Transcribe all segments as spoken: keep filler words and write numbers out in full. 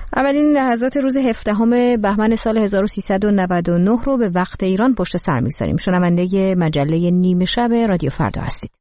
اولین لحظات روز هفدهم بهمن سال هزار و سیصد و نود و نه رو به وقت ایران پشت سر می‌گذاریم. شنونده مجله نیمه شب رادیو فردا هستید.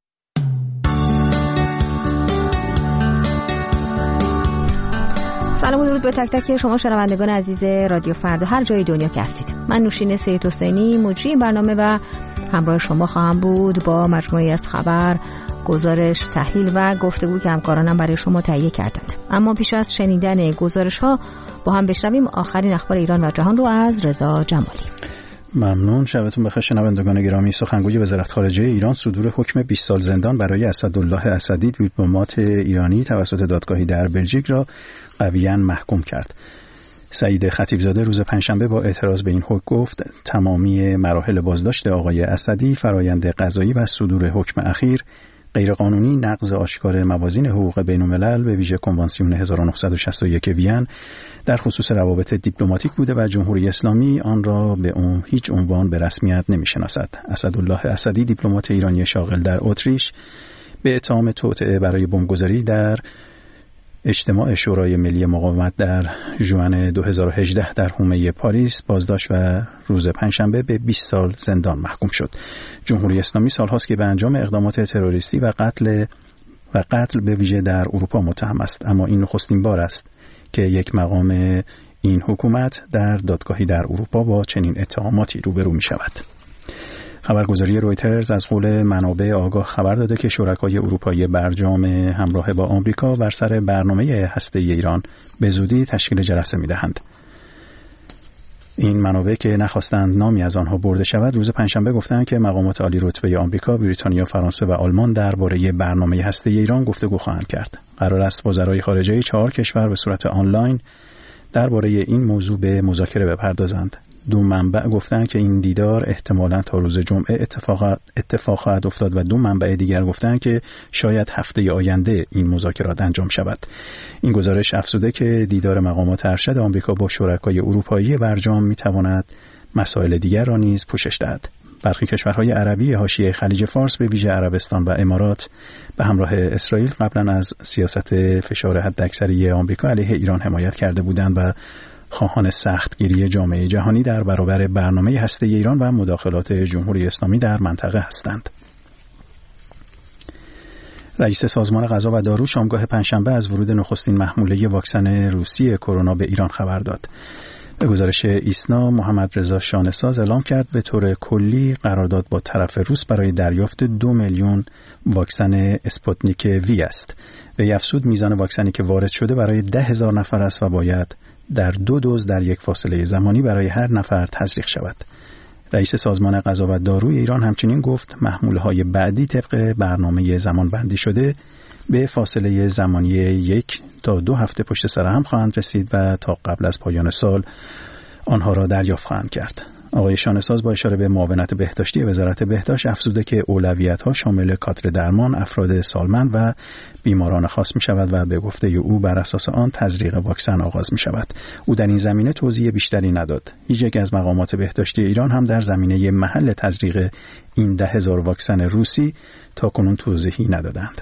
سلام و درود به تک تک شما شنوندگان عزیز رادیو فردا هر جای دنیا که هستید. من نوشین سید حسینی مجری این برنامه و همراه شما خواهم بود با مجموعی از خبر، گزارش، تحلیل و گفتگو که همکارانم برای شما تهیه کردند. اما پیش از شنیدن گزارش‌ها با هم بشنویم آخرین اخبار ایران و جهان رو از رضا جمالی. ممنون. شبتون بخیر شنوندگان گرامی. سخنگوی وزارت خارجه ایران صدور حکم بیست سال زندان برای اسدالله اسدی دیپلمات ایرانی توسط دادگاهی در بلژیک را قویاً محکوم کرد. سعید خطیبزاده روز پنجشنبه با اعتراض به این حکم گفت تمامی مراحل بازداشت آقای اسدی، فرایند قضایی و صدور حکم اخیر غیرقانونی، نقض آشکار موازین حقوق بین‌الملل به ویژه کنوانسیون هزار و نهصد و شصت و یک وین در خصوص روابط دیپلماتیک بوده و جمهوری اسلامی آن را به اون هیچ عنوان به رسمیت نمی‌شناسد. اسدالله اسدی دیپلمات ایرانی شاغل در اتریش به اتهام توطئه برای بمبگذاری در اجتماع شورای ملی مقاومت در ژوئن دو هزار و هجده در حومه پاریس بازداشت و روز پنجشنبه به بیست سال زندان محکوم شد. جمهوری اسلامی سالهاست که به انجام اقدامات تروریستی و قتل و قتل به ویژه در اروپا متهم است، اما این نخستین بار است که یک مقام این حکومت در دادگاهی در اروپا با چنین اتهاماتی روبرو می شود. خبرگزاری رویترز از قول منابع آگاه خبر داده که شرکای اروپایی برجام همراه با آمریکا بر سر برنامه هسته‌ای ایران به زودی تشکیل جلسه می‌دهند. این منابع که نخواستند نامی از آنها برده شود روز پنجشنبه گفتند که مقامات عالی رتبه آمریکا، بریتانیا، فرانسه و آلمان درباره برنامه هسته‌ای ایران گفتگو خواهند کرد. قرار است وزرای خارجه چهار کشور به صورت آنلاین درباره این موضوع به مذاکره بپردازند. دو منبع گفتند که این دیدار احتمالاً تا روز جمعه اتفاق اتفاق خواهد افتاد و دو منبع دیگر گفتند که شاید هفته آینده این مذاکرات انجام شود. این گزارش افزوده که دیدار مقامات ارشد آمریکا با شرکای اروپایی برجام می‌تواند مسائل دیگر را نیز پوشش دهد. برخی کشورهای عربی حاشیه خلیج فارس به ویژه عربستان و امارات به همراه اسرائیل قبلا از سیاست فشار حداکثری آمریکا علیه ایران حمایت کرده بودند و خواهان سختگیری جامعه جهانی در برابر برنامه هسته‌ای ایران و مداخلات جمهوری اسلامی در منطقه هستند. رئیس سازمان غذا و دارو شامگاه پنجشنبه از ورود نخستین محموله واکسن روسی کرونا به ایران خبر داد. به گزارش ایسنا، محمد رضا شانه‌ساز اعلام کرد به طور کلی قرارداد با طرف روس برای دریافت دو میلیون واکسن اسپوتنیک وی است. به افزود میزان واکسنی که وارد شده برای ده هزار نفر است و باید در دو دوز در یک فاصله زمانی برای هر نفر تزریق شود. رئیس سازمان غذا و داروی ایران همچنین گفت محموله‌های بعدی طبق برنامه زمانبندی شده به فاصله زمانی یک تا دو هفته پشت سر هم خواهند رسید و تا قبل از پایان سال آنها را دریافت خواهند کرد. آقای شانه‌ساز با اشاره به معاونت بهداشتی وزارت بهداشت افزوده که اولویت‌ها شامل کادر درمان، افراد سالمند و بیماران خاص می‌شود و به گفته او بر اساس آن تزریق واکسن آغاز می‌شود. او در این زمینه توضیح بیشتری نداد. هیچ یک از مقامات بهداشتی ایران هم در زمینه محل تزریق این ده هزار واکسن روسی تاکنون توضیحی ندادند.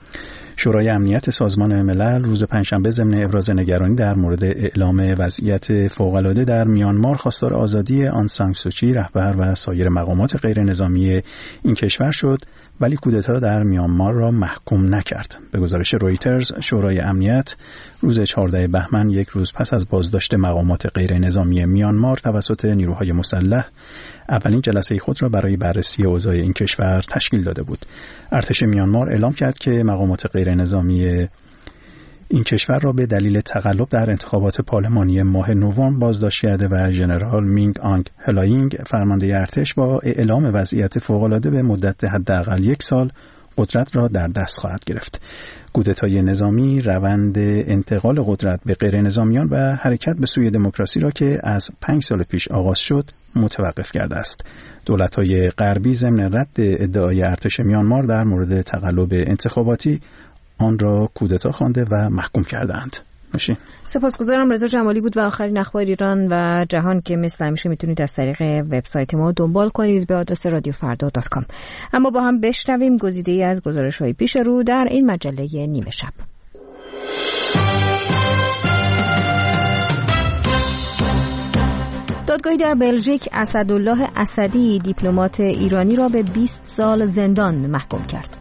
شورای امنیت سازمان ملل روز پنجشنبه ضمن ابراز نگرانی در مورد اعلام وضعیت فوق‌العاده در میانمار خواستار آزادی آن سان سوچی رهبر و سایر مقامات غیر نظامی این کشور شد، ولی کودتا در میانمار را محکوم نکرد. به گزارش رویترز، شورای امنیت روز چهاردهم بهمن، یک روز پس از بازداشت مقامات غیر نظامی میانمار توسط نیروهای مسلح، اولین جلسه خود را برای بررسی اوضاع این کشور تشکیل داده بود. ارتش میانمار اعلام کرد که مقامات غیر نظامی این کشور را به دلیل تقلب در انتخابات پارلمانی ماه نوامبر بازداشت کرده و ژنرال مینگ آنگ هلاینگ فرمانده ارتش با اعلام وضعیت فوق‌العاده به مدت حداقل یک سال قدرت را در دست خواهد گرفت. کودتای نظامی روند انتقال قدرت به غیر نظامیان و حرکت به سوی دموکراسی را که از پنج سال پیش آغاز شد متوقف کرده است. دولت‌های غربی ضمن رد ادعای ارتش میانمار در مورد تقلب انتخاباتی آن را کودتا خوانده و محکوم کردند. ماشین. سپاسگزارم. رضا جمالی بود و آخرین اخبار ایران و جهان که مثل همیشه میتونید از طریق وبسایت ما دنبال کنید به آدرس رادیو فردا دات کام. اما با هم بشنویم گزیده‌ای از گزارش‌های پیش رو در این مجله نیمه شب. دادگاهی در بلژیک اسدالله اسدی دیپلمات ایرانی را به بیست سال زندان محکوم کرد.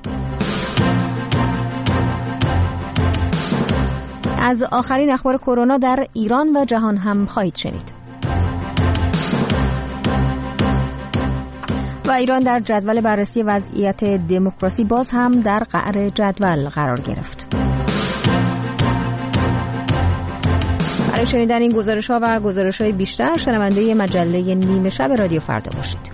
از آخرین اخبار کرونا در ایران و جهان هم خواهید شنید. و ایران در جدول بررسی وضعیت دموکراسی باز هم در قعر جدول قرار گرفت. برای شنیدن این گزارش‌ها و گزارش‌های بیشتر شنونده مجله نیمه شب رادیو فردا باشید.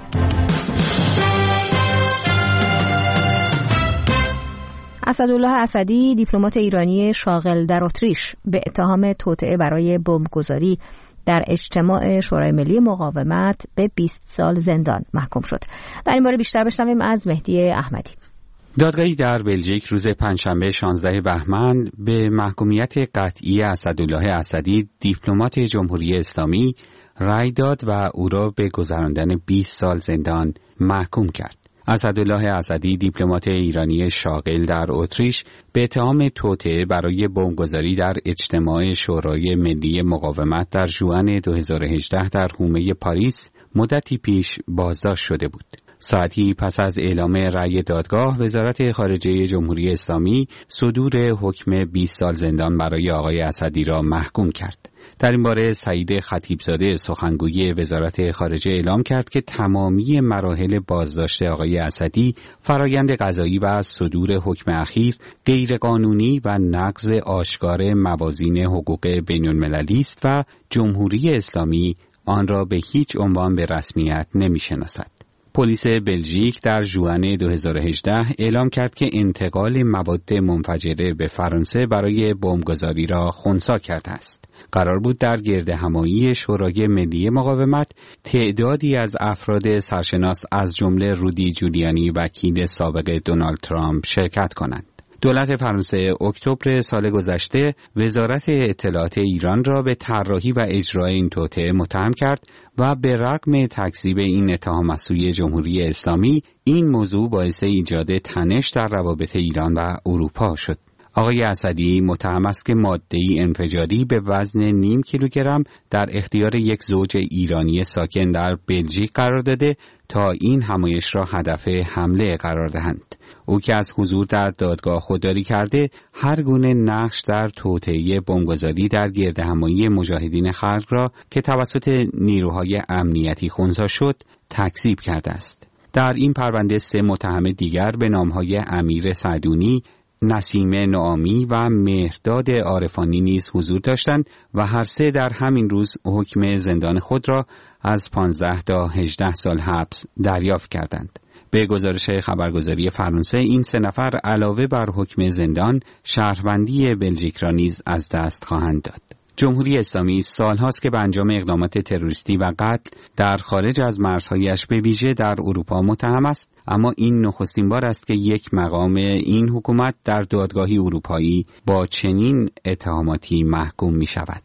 اسدالله اسدی دیپلمات ایرانی شاغل در اتریش به اتهام توطئه برای بمبگذاری در اجتماع شورای ملی مقاومت به بیست سال زندان محکوم شد. در این باره بیشتر بشنویم از مهدی احمدی. دادگاهی در بلژیک روز پنجشنبه شانزده بهمن به محکومیت قطعی اسدالله اسدی دیپلمات جمهوری اسلامی رأی داد و او را به گذراندن بیست سال زندان محکوم کرد. اسدالله اسدی دیپلمات ایرانی شاغل در اتریش به اتهام توطئه برای بمبگذاری در اجتماع شورای ملی مقاومت در ژوئن دو هزار و هجده در حومه پاریس مدتی پیش بازداشت شده بود. ساعتی پس از اعلام رأی دادگاه، وزارت خارجه جمهوری اسلامی صدور حکم بیست سال زندان برای آقای اسدی را محکوم کرد. در این باره سعید خطیبزاده سخنگوی وزارت خارجه اعلام کرد که تمامی مراحل بازداشت آقای اسدی، فرایند قضایی و صدور حکم اخیر غیرقانونی و نقض آشکار موازین حقوق بین‌المللی است و جمهوری اسلامی آن را به هیچ عنوان به رسمیت نمی‌شناسد. پلیس بلژیک در ژوئن دو هزار و هجده اعلام کرد که انتقال مواد منفجره به فرانسه برای بمبگذاری را خنثی کرده است. قرار بود در گردهمایی شورای ملی مقاومت تعدادی از افراد سرشناس از جمله رودی جولیانی وکیل سابق دونالد ترامپ شرکت کنند. دولت فرانسه اکتبر سال گذشته وزارت اطلاعات ایران را به طراحی و اجرای این توطئه متهم کرد و به رغم تکذیب این اتهام از سوی جمهوری اسلامی، این موضوع باعث ایجاد تنش در روابط ایران و اروپا شد. آقای اسدی متهم است که ماده‌ای انفجاری به وزن نیم کیلوگرم در اختیار یک زوج ایرانی ساکن در بلژیک قرار داده تا این همایش را هدف حمله قرار دهند. او که از حضور در دادگاه خودداری کرده، هر گونه نقش در توطئه بمبگذاری در گردهمایی مجاهدین خلق را که توسط نیروهای امنیتی خنثی شد تکذیب کرده است. در این پرونده سه متهم دیگر به نامهای امیر سعدونی، نسیم نعامی و مهرداد عارفانی نیز حضور داشتند و هر سه در همین روز حکم زندان خود را از پانزده تا هجده سال حبس دریافت کردند. به گزارش خبرگزاری فرانسه، این سه نفر علاوه بر حکم زندان، شهروندی بلژیک را نیز از دست خواهند داد. جمهوری اسلامی سالهاست که به انجام اقدامات تروریستی و قتل در خارج از مرزهایش به ویژه در اروپا متهم است، اما این نخستین بار است که یک مقام این حکومت در دادگاهی اروپایی با چنین اتهاماتی محکوم می شود.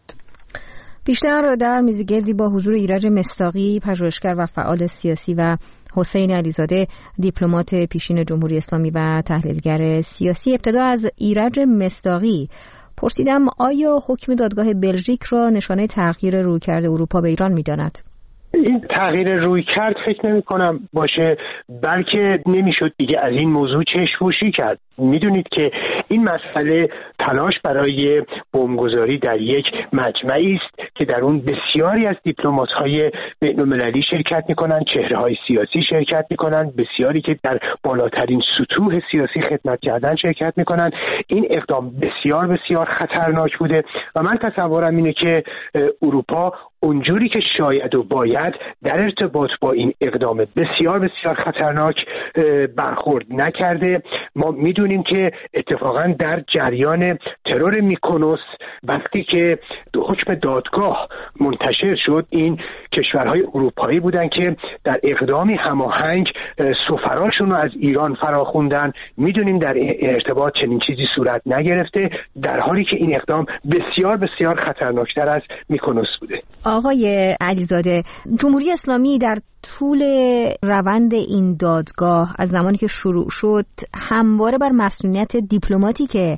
بیشتر در میزگردی با حضور ایرج مصداقی، پژوهشگر و فعال سیاسی، و حسین علیزاده، دیپلمات پیشین جمهوری اسلامی و تحلیلگر سیاسی. ابتدا از ایرج مصداقی پرسیدم آیا حکم دادگاه بلژیک را نشانه تغییر رویکرد اروپا به ایران می‌داند؟ این تغییر رویکرد فکر نمی کنم باشه، بلکه نمیشد دیگه از این موضوع چشم‌پوشی کرد. میدونید که این مسئله تلاش برای بمبگذاری در یک مجمعی است که در اون بسیاری از دیپلمات‌های بین‌المللی شرکت می‌کنند، چهره‌های سیاسی شرکت می‌کنند، بسیاری که در بالاترین سطوح سیاسی خدمت کردن شرکت می‌کنند. این اقدام بسیار بسیار خطرناک بوده و من تصورم اینه که اروپا اونجوری که شاید و باید در ارتباط با این اقدام بسیار بسیار خطرناک برخورد نکرده. ما میدونیم که اتفاقا در جریان ترور میکونوس وقتی که حکم دادگاه منتشر شد، این کشورهای اروپایی بودن که در اقدامی هماهنگ سفراشون رو از ایران فراخوندن. میدونیم در ارتباط چنین چیزی صورت نگرفته، در حالی که این اقدام بسیار بسیار خطرناکتر از میکونوس بوده. آقای علیزاده، جمهوری اسلامی در طول روند این دادگاه از زمانی که شروع شد همواره بر مسئولیت دیپلماتی که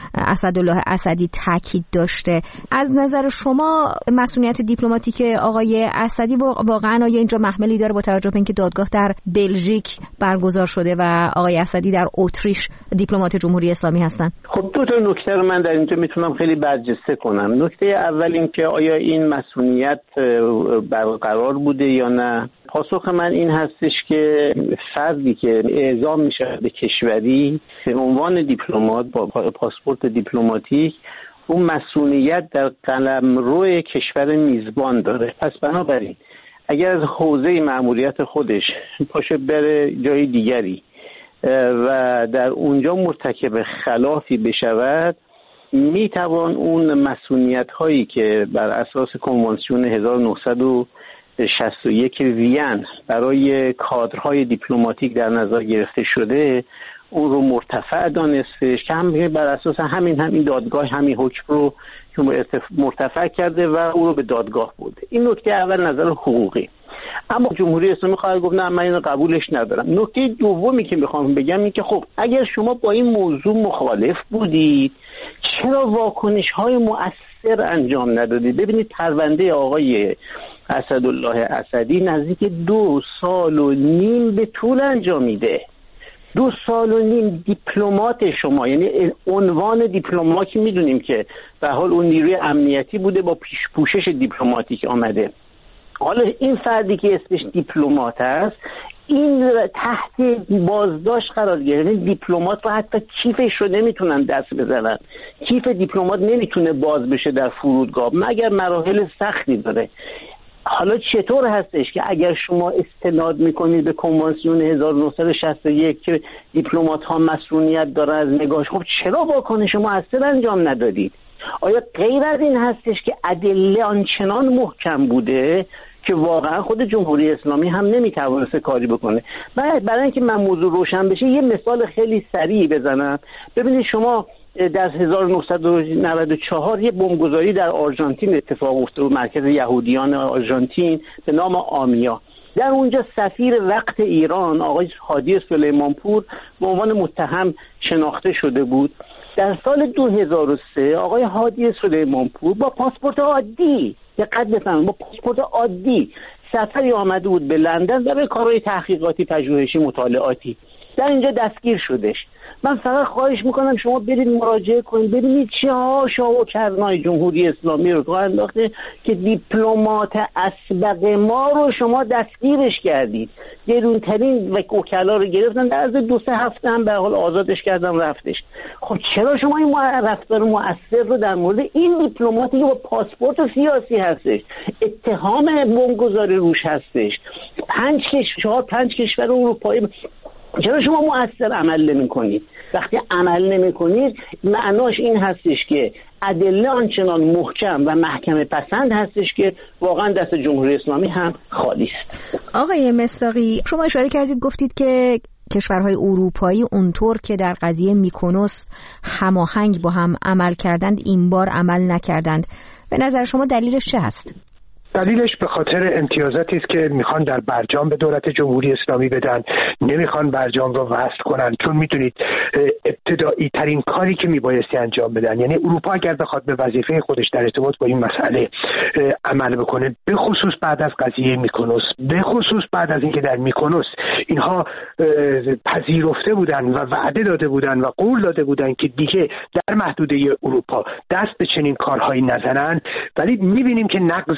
اسدالله اسدی تاکید داشته. از نظر شما مسئولیت دیپلماتیک آقای اسدی واقعا آیا اینجا محملی داره با توجه به اینکه دادگاه در بلژیک برگزار شده و آقای اسدی در اتریش دیپلمات جمهوری اسلامی هستن؟ خب دو تا نکته رو من در اینجا میتونم خیلی برجسته کنم. نکته اول این که آیا این مسئولیت برقرار بوده یا نه. پاسخ من این هستش که فردی که اعزام میشه به کشوری به عنوان دیپلمات با پاسپورت دیپلماتیک اون مسئولیت در قلمرو کشور میزبان داره. پس بنابراین اگر از حوزه مأموریت خودش پاشه بره جای دیگری و در اونجا مرتکب خلافی بشود، میتوان اون مسئولیت هایی که بر اساس کنوانسیون هزار و نهصد و شصت و یک وین برای کادرهای دیپلماتیک در نظر گرفته شده اون رو مرتفع دانستش که هم بر اساس همین همین دادگاه همین حکم رو مرتفع کرده و او رو به دادگاه برده. این نکته اول نظر حقوقی. اما جمهوری اسلامی خواهد گفت نه من اینو قبولش ندارم. نکته دومی که میخوام بگم این که خب اگر شما با این موضوع مخالف بودید چرا واکنش های مؤثر انجام ندادید؟ ببینید پرونده آقای اسدالله اسدی نزدیک دو سال و نیم به طول انجامیده. دو سال و نیم دیپلمات شما، یعنی عنوان دیپلمات که میدونیم که به حال اون نیروی امنیتی بوده با پیش پوشش دیپلماتیک آمده. حالا این فردی که اسمش دیپلمات است این تحت بازداشت قرار گرفته. دیپلمات رو حتی کیفش رو نمیتونن دست بزنن. کیف دیپلمات نمیتونه باز بشه در فرودگاه مگر مراحل سختی داره. حالا چطور هستش که اگر شما استناد میکنید به کنوانسیون هزار و نهصد و شصت و یک که دیپلمات ها مسئولیت داره از نگاهش، خب چرا واکنش مؤثر انجام ندادید؟ آیا غیر از این هستش که ادله آنچنان محکم بوده که واقعا خود جمهوری اسلامی هم نمیتوانسته کاری بکنه؟ بعد برای اینکه من موضوع روشن بشه یه مثال خیلی سریع بزنم. ببینید شما در هزار و نهصد و نود و چهار یه بمبگذاری در آرژانتین اتفاق افتاد، مرکز یهودیان آرژانتین به نام آمیا. در اونجا سفیر وقت ایران آقای هادی سلیمانپور به عنوان متهم شناخته شده بود. در سال دو هزار و سه آقای هادی سلیمانپور با پاسپورت عادی، دقت بفرمایید، با پاسپورت عادی سفری آمده بود به لندن برای کارهای تحقیقاتی، پژوهشی، مطالعاتی. در اینجا دستگیر شدش. من فقط خواهش میکنم شما برید مراجعه کنید ببینید چه هاشا و کرنای جمهوری اسلامی رو راه انداخته که دیپلمات اسبق ما رو شما دستگیرش کردید. گرونترین وکلا رو گرفتن، در از دو سه هفته هم به حال آزادش کردن رفتش. خب چرا شما این رفتار مؤثر رو در مورد این دیپلماتی که با پاسپورت سیاسی هستش، اتهام بمبگذاری روش هستش، پنج کشور پنج کشور اروپایی، چرا شما مؤثر عمل نمی کنید؟ وقتی عمل نمی کنید معناش این هستش که ادله آنچنان محکم و محکم پسند هستش که واقعا دست جمهوری اسلامی هم خالی است. آقای مصداقی شما اشاره کردید گفتید که کشورهای اروپایی اونطور که در قضیه میکونوس هماهنگ با هم عمل کردند این بار عمل نکردند. به نظر شما دلیلش چه هست؟ دلیلش به خاطر امتیازاتی است که میخوان در برجام به دولت جمهوری اسلامی بدن، نمیخوان برجام رو وصل کنن، چون میدونید ابتدایی ترین کاری که میبایستی انجام بدن، یعنی اروپا اگر بخواد به وظیفه خودش در ارتباط با این مسئله عمل بکنه، به خصوص بعد از قضیه میکونوس، به خصوص بعد از اینکه در میکونوس اینها پذیرفته بودن و وعده داده بودن و قول داده بودن که دیگه در محدوده اروپا دست به چنین کارهایی نزنن، ولی میبینیم که نقض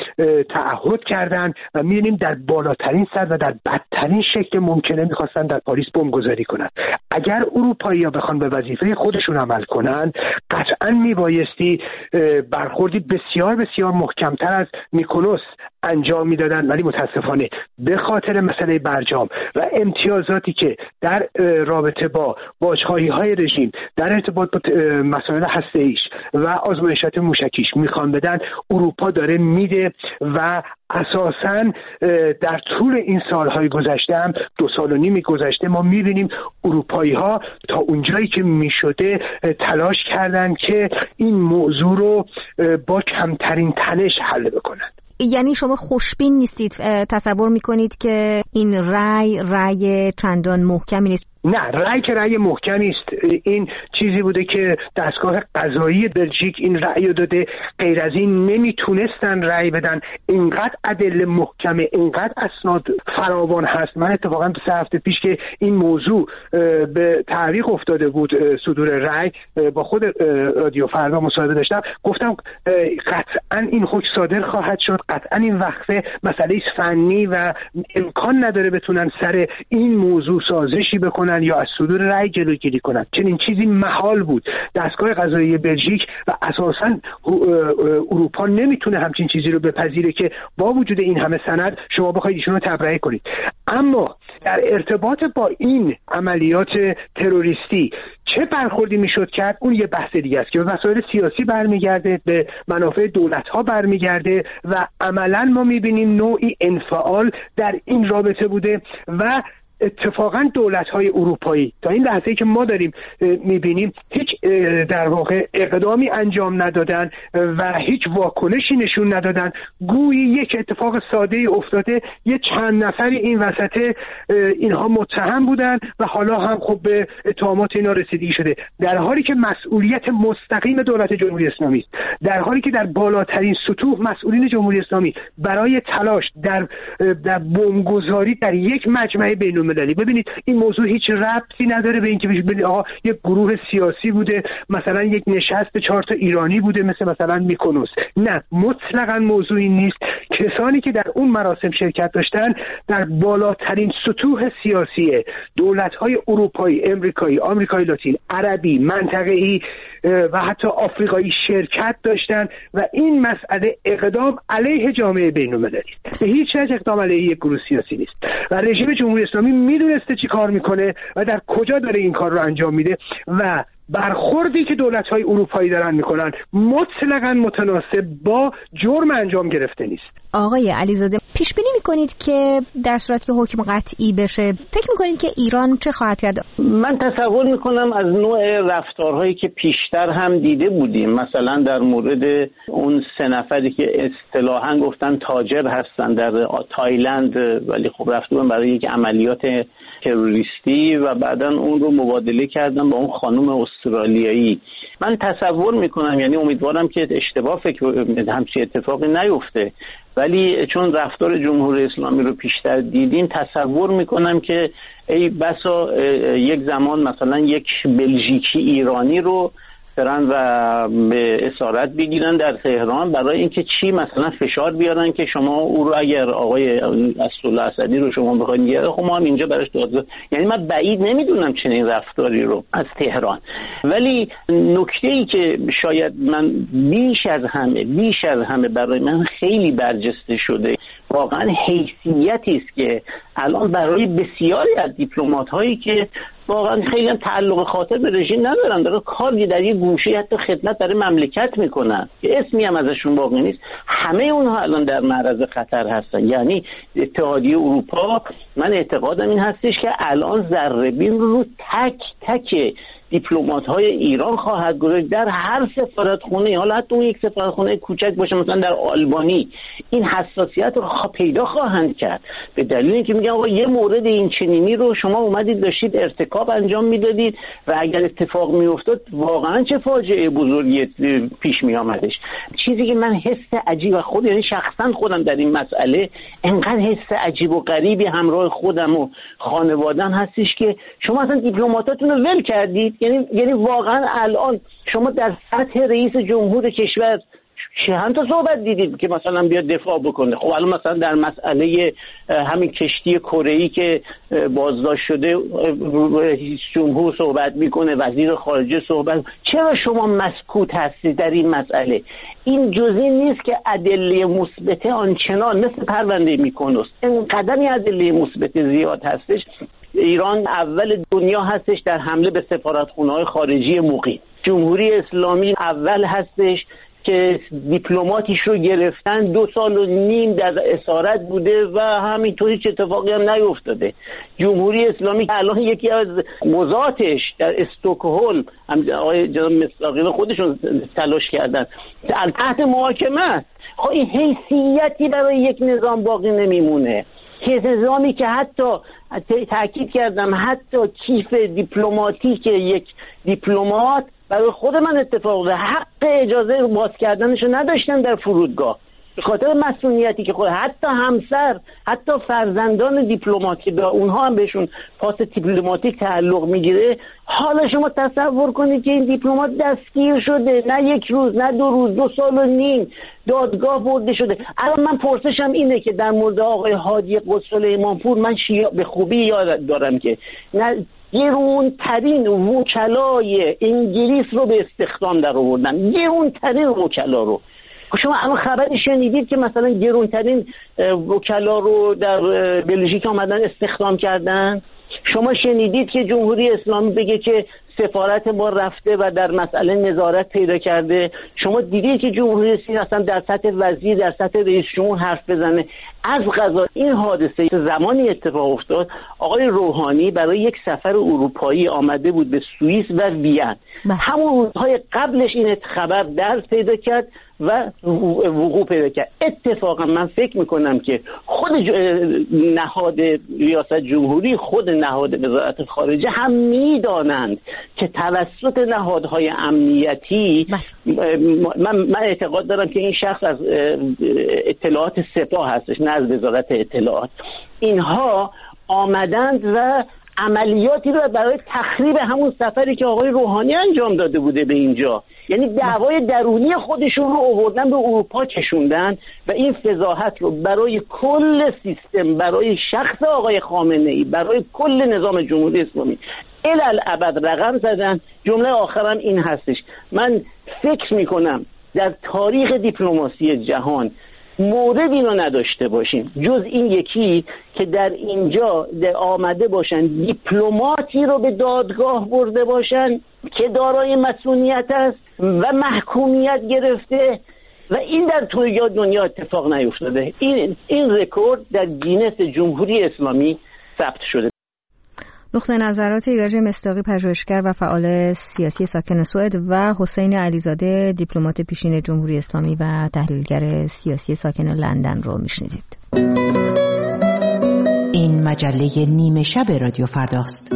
تعهد کردن و می‌بینیم در بالاترین سطح و در بدترین شکل ممکنه می‌خواستن در پاریس بمبگذاری کنن. اگر اروپایی‌ها بخوان به وظیفه خودشون عمل کنن، قطعاً میبایستی برخوردی بسیار بسیار محکمتر از میکونوس انجام میدادن، ولی متاسفانه به خاطر مسئله برجام و امتیازاتی که در رابطه با واجهایی‌های رژیم در ارتباط با مسائل هسته‌ایش و آزمایشات موشکیش میخوان بدن، اروپا داره میده و اساساً در طول این سالهای گذشته هم دو سال و نیمی گذشته ما میبینیم اروپایی‌ها تا اونجایی که میشده تلاش کردن که این موضوع رو با کمترین تنش حل بکنن. یعنی شما خوشبین نیستید؟ تصور میکنید که این رأی رأی چندان محکمی نیست؟ نه، رأی که رأی محکمی است. این چیزی بوده که دستگاه قضایی بلژیک این رأی رو داده، غیر از این نمیتونستن رأی بدن. اینقدر ادله محکمه، اینقدر اسناد فراوان هست. من اتفاقا دو سه هفته پیش که این موضوع به تعویق افتاده بود صدور رأی، با خود رادیو فردا مصاحبه داشتم، گفتم قطعا این حکم صادر خواهد شد، قطعا این وقفه مسئله فنی و امکان نداره بتونن سر این موضوع سازشی بکنن یا از صدور رأی جلوگیری کنن. چنین چیزی محال بود. دستگاه قضایی بلژیک و اساساً اروپا نمیتونه همچین چیزی رو بپذیره که با وجود این همه سند شما بخواید ایشون رو تبرئه کنید. اما در ارتباط با این عملیات تروریستی چه برخوردی میشد کرد، اون یه بحث دیگه است که به مسائل سیاسی برمیگرده، به منافع دولت‌ها برمیگرده و عملاً ما میبینیم نوعی انفعال در این رابطه بوده و اتفاقا دولت‌های اروپایی تا این لحظه‌ای که ما داریم می‌بینیم هیچ در واقع اقدامی انجام ندادن و هیچ واکنشی نشون ندادن. گویی یک اتفاق ساده‌ای افتاده، یه چند نفری این وسط اینها متهم بودن و حالا هم خب به اتهامات اینا رسیدگی شده، در حالی که مسئولیت مستقیم دولت جمهوری اسلامی است، در حالی که در بالاترین سطوح مسئولین جمهوری اسلامی برای تلاش در در بمبگذاری در یک مجمع بین‌المللی. ببینید این موضوع هیچ ربطی نداره به اینکه ببینید آقا یک گروه سیاسی بوده، مثلا یک نشست چهار تا ایرانی بوده مثل مثلا میکونوس. نه، مطلقاً موضوعی نیست. کسانی که در اون مراسم شرکت داشتن در بالاترین سطوح سیاسی دولت‌های اروپایی، امریکایی، آمریکای لاتین، عربی، منطقه‌ای و حتی آفریقایی شرکت داشتن و این مسئله اقدام علیه جامعه بین‌المللی است. به هیچ وجه اقدام علیه یک گروه سیاسی نیست و رژیم جمهوری اسلامی میدونسته چی کار میکنه و در کجا داره این کار رو انجام میده و برخوردی که دولت‌های اروپایی دارن میکنن مطلقاً متناسب با جرم انجام گرفته نیست. آقای علیزاده، پیش بینی میکنید که در صورتی که حکم قطعی بشه فکر میکنید که ایران چه خواهد کرد؟ من تصور میکنم از نوع رفتارهایی که پیشتر هم دیده بودیم، مثلا در مورد اون سه نفری که اصطلاحاً گفتن تاجر هستن در تایلند ولی خب رفتن برای یک عملیات تروریستی و بعداً اون رو مبادله کردن با اون خانم استرالیایی. من تصور میکنم، یعنی امیدوارم که اشتباه فکر همچین اتفاقی نیفته، ولی چون رفتار جمهوری اسلامی رو پیشتر دیدیم تصور میکنم که ای بسا یک زمان مثلا یک بلژیکی ایرانی رو برن و به اسارت بگیرن در تهران برای اینکه چی مثلا فشار بیارن که شما او رو اگر آقای اسدالله اسدی رو شما بخواید بیاره خب ما هم اینجا براش دادگاه. یعنی من بعید نمیدونم چنین رفتاری رو از تهران. ولی نکته‌ای که شاید من بیش از همه بیش از همه برای من خیلی برجسته شده واقعا حیثیتی است که الان برای بسیاری از دیپلمات‌هایی که واقعا خیلی هم تعلق خاطر به رژیم ندارن، داره کاری در یه گوشه حتی خدمت برای مملکت میکنن که اسمی هم ازشون باقی نیست، همه اونها الان در معرض خطر هستن. یعنی اتحادیه اروپا، من اعتقادم این هستش که الان ذره‌بین رو تک تک دیپلمات‌های ایران خواهد گذاشت در هر سفارتخونه، حالا حتی اون یک سفارتخونه کوچک باشه مثلا در آلبانی، این حساسیت رو پیدا خواهند کرد به دلیل اینکه میگن آقا یه مورد این چنینی رو شما اومدید داشتید ارتکاب انجام میدادید و اگر اتفاق میافتاد واقعا چه فاجعه بزرگی پیش میآمدش. چیزی که من حس عجیب خود یعنی شخصا خودم در این مسئله انقدر حس عجیب و غریبی همراه خودم و خانواده‌ام هستش که شما اصلا دیپلماتاتون رو ول کردید. یعنی یعنی واقعا الان شما در سطح رئیس جمهور کشور چند تا صحبت دیدید که مثلا بیاد دفاع بکنه؟ خب الان مثلا در مسئله همین کشتی کره‌ای که بازداشت شده رئیس جمهور صحبت میکنه، وزیر خارجه صحبت. چرا شما مسکوت هستید در این مسئله؟ این جزئی نیست که ادله مثبت آنچنان مثل پرونده میکنوس اینقدر ادله مثبت زیاد هستش. ایران اول دنیا هستش در حمله به سفارتخونه‌های خارجی مقیم. جمهوری اسلامی اول هستش که دیپلماتیش رو گرفتن، دو سال و نیم در اسارت بوده و همینطور هیچ اتفاقی هم نیفتاده. جمهوری اسلامی الان یکی از مزاتش در استکهلم آقای جناب مصداقی خودشون تلاش کردن تحت محاکمه است. خب این حیثیتی برای یک نظام باقی نمیمونه که نظامی که حتی تأکید کردم حتی کیف دیپلماتیک یک دیپلمات برای خود من اتفاق ده حق اجازه باز کردنشو نداشتن در فرودگاه به خاطر مسئولیتی که خود حتی همسر حتی فرزندان دیپلمات که به اونها هم بهشون پاس دیپلماتیک تعلق میگیره. حالا شما تصور کنید که این دیپلمات دستگیر شده، نه یک روز نه دو روز، دو سال و نیم دادگاه برده شده. الان من پرسشم اینه که در مورد آقای هادی قدس امامپور من شیعه به خوبی یاد دارم که نه گرونترین وکلای انگلیس رو به استخدام در آوردن، گرونترین وکلا رو. شما الان خبری شنیدید که مثلا گرونترین وکلا رو در بلژیک آمدن استخدام کردن؟ شما شنیدید که جمهوری اسلامی بگه که سفارت ما رفته و در مسئله نظارت پیدا کرده؟ شما دیدید که جمهوری اسلامی اصلا در سطح وزیر در سطح رئیس جمهور حرف بزنه؟ از قضا این حادثه زمانی اتفاق افتاد آقای روحانی برای یک سفر اروپایی آمده بود به سوئیس و وین. همون روزهای قبلش این خبر درز پیدا کرد و وقوع پیدا کرد. اتفاقا من فکر میکنم که خود نهاد ریاست جمهوری، خود نهاد وزارت خارجه هم میدانند که توسط نهادهای امنیتی من, من اعتقاد دارم که این شخص از اطلاعات سپاه هستش نه از وزارت اطلاعات، اینها آمدند و عملیاتی رو برای تخریب همون سفری که آقای روحانی انجام داده بوده به اینجا، یعنی دعوای درونی خودشون رو آوردن به اروپا کشوندن و این فضاحت رو برای کل سیستم، برای شخص آقای خامنه‌ای، برای کل نظام جمهوری اسلامی الالعبد رقم زدن. جمله آخرم این هستش، من فکر میکنم در تاریخ دیپلماسی جهان موردی رو نداشته باشیم جز این یکی که در اینجا آمده باشن دیپلماتی رو به دادگاه برده باشن که دارای مسئولیت است و محکومیت گرفته و این در توی دنیا اتفاق نیفتاده. این این رکورد در گینس جمهوری اسلامی ثبت شده. نقطه نظرات ایرج مصداقی، پژوهشگر و فعال سیاسی ساکن سوئد، و حسین علیزاده، دیپلمات پیشین جمهوری اسلامی و تحلیلگر سیاسی ساکن لندن رو میشنیدید. این مجله نیمه شب رادیو فرداست.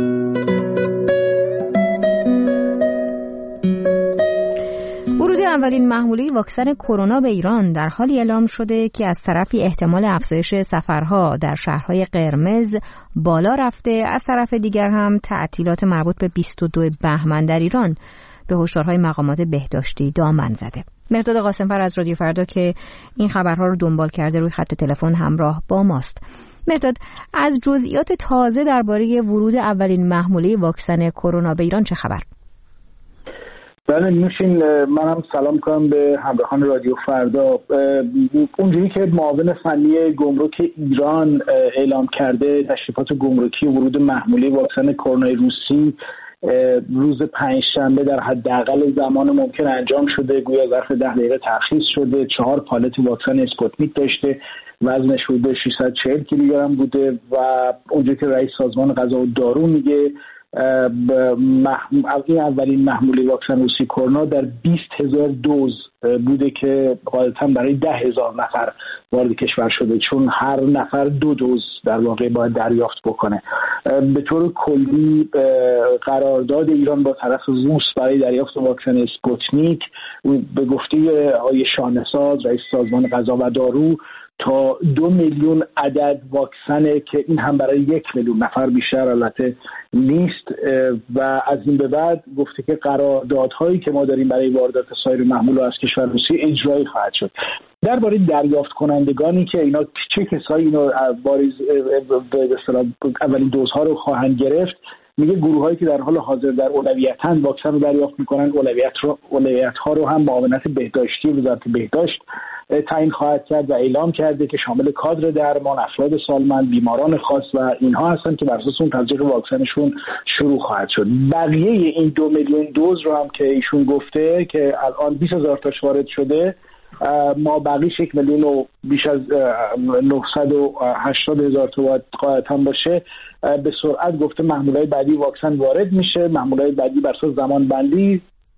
ورود اولین محموله واکسن کرونا به ایران در حالی اعلام شده که از طرفی احتمال افزایش سفرها در شهرهای قرمز بالا رفته، از طرف دیگر هم تعطیلات مربوط به بیست و دو بهمن در ایران به هشدارهای مقامات بهداشتی دامن زده. مرداد قاسمفر از رادیو فردا که این خبرها رو دنبال کرده روی خط تلفن همراه با ماست. مرداد، از جزئیات تازه درباره ورود اولین محموله واکسن کرونا به ایران چه خبر؟ بله نوشین، منم سلام کنم به همراهان رادیو فردا. اونجوری که معاون فنی گمرک ایران اعلام کرده، تشریفات گمرکی ورود محموله واکسن کرونا روسی روز پنجشنبه در حداقل زمان ممکن انجام شده. گویا ظرف ده دقیقه ترخیص شده. چهار پالت واکسن اسپوتنیک داشته، وزنش حدود ششصد و چهل کیلوگرم بوده و اونجوری که رئیس سازمان غذا و دارو میگه این اولین محموله واکسن روسی کرونا در بیست هزار دوز بوده که غالبا برای ده هزار نفر وارد کشور شده، چون هر نفر دو دوز در واقع باید دریافت بکنه. به طور کلی قرارداد ایران با طرف روس برای دریافت واکسن اسپوتنیک به گفته آقای شانه‌ساز رئیس سازمان غذا و دارو تا دو میلیون عدد واکسنه که این هم برای یک میلیون نفر بیشتر البته نیست و از این به بعد گفته که قراردادهایی که ما داریم برای واردات سایر محمول از کشور روسیه اجرایی خواهد شد. درباره دریافت کنندگانی که اینا چه کسایی اینو واریز به اصطلاح اولین دوزها رو خواهند گرفت، میگه گروهایی که در حال حاضر در اولویتن واکسن رو دریافت میکنن اولویت رو اولویت ها رو هم معاونت بهداشتی وزارت بهداشت تعیین خواهد کرد و اعلام کرده که شامل کادر درمان، افراد سالمند، بیماران خاص و اینها هستن که بر اساس اون تزریق واکسنشون شروع خواهد شد. بقیه این دو میلیون دوز رو هم که ایشون گفته که الان بیست هزار تاش وارد شده، ما بقیش یک میلیون و بیش از نهصد و هشتاد هزار تا باید قاعدتاً باشه. به سرعت گفته محموله‌های بعدی واکسن وارد میشه. محموله‌های بعدی بر اساس زمان بندی